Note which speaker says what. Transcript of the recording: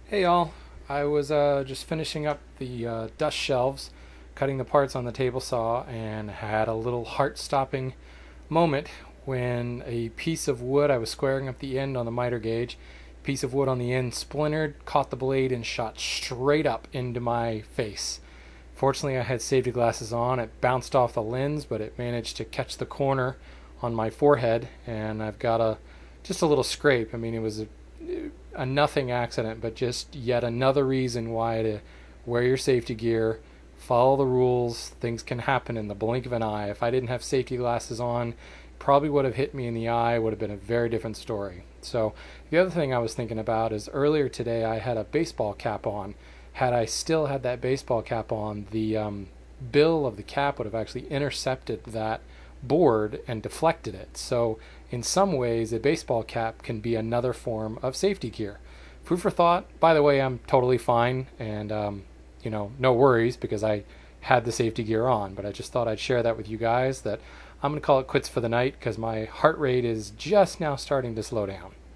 Speaker 1: Hey y'all, I was just finishing up the dust shelves, cutting the parts on the table saw, and had a little heart stopping moment when a piece of wood, I was squaring up the end on the miter gauge, piece of wood on the end splintered, caught the blade, and shot straight up into my face. Fortunately, I had safety glasses on. It bounced off the lens, but it managed to catch the corner on my forehead, and I've got a just a little scrape. I mean, it was a nothing accident, but just yet another reason why to wear your safety gear, follow the rules. Things can happen in the blink of an eye. If I didn't have safety glasses on, probably would have hit me in the eye, would have been a very different story. So, the other thing I was thinking about is earlier today I had a baseball cap on. Had I still had that baseball cap on, the bill of the cap would have actually intercepted that board and deflected it. So, in some ways, a baseball cap can be another form of safety gear. Food for thought. By the way, I'm totally fine and, no worries because I had the safety gear on. But I just thought I'd share that with you guys that I'm going to call it quits for the night because my heart rate is just now starting to slow down.